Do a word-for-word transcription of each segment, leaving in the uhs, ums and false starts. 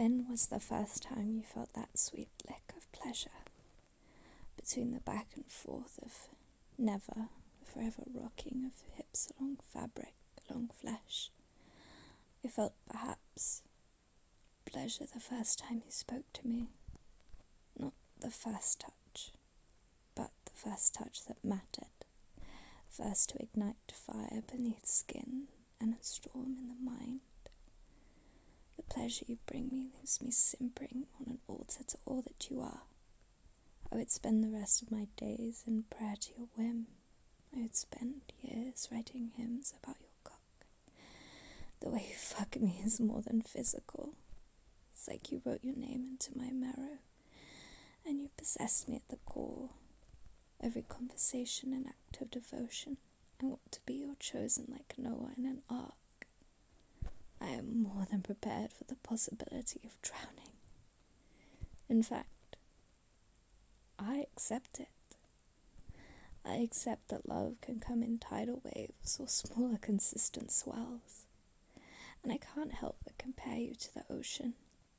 When was the first time you felt that sweet lick of pleasure? Between the back and forth of never, the forever rocking of hips along fabric, along flesh. You felt perhaps pleasure the first time you spoke to me. Not the first touch, but the first touch that mattered. First to ignite fire beneath skin and a storm in the mind. The pleasure you bring me leaves me simpering on an altar to all that you are. I would spend the rest of my days in prayer to your whim. I would spend years writing hymns about your cock. The way you fuck me is more than physical. It's like you wrote your name into my marrow, and you possessed me at the core. Every conversation an act of devotion. I want to be your chosen like Noah in an ark. I am more than prepared for the possibility of drowning. In fact, I accept it. I accept that love can come in tidal waves or smaller consistent swells, and I can't help but compare you to the ocean.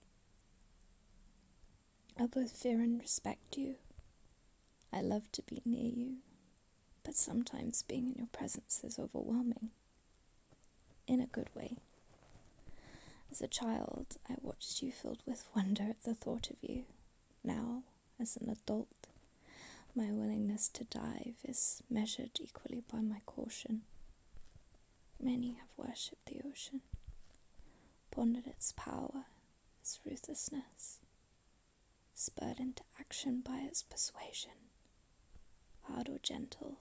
I both fear and respect you. I love to be near you, but sometimes being in your presence is overwhelming. In a good way. As a child, I watched you filled with wonder at the thought of you. Now, as an adult, my willingness to dive is measured equally by my caution. Many have worshipped the ocean, pondered its power, its ruthlessness, spurred into action by its persuasion, hard or gentle.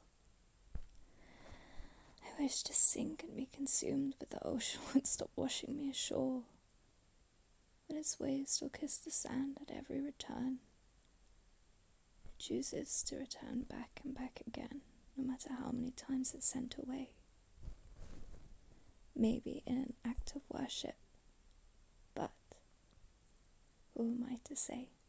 I wish to sink and be consumed, but the ocean won't stop washing me ashore. But its waves still kiss the sand at every return. It chooses to return back and back again, no matter how many times it's sent away. Maybe in an act of worship, but who am I to say?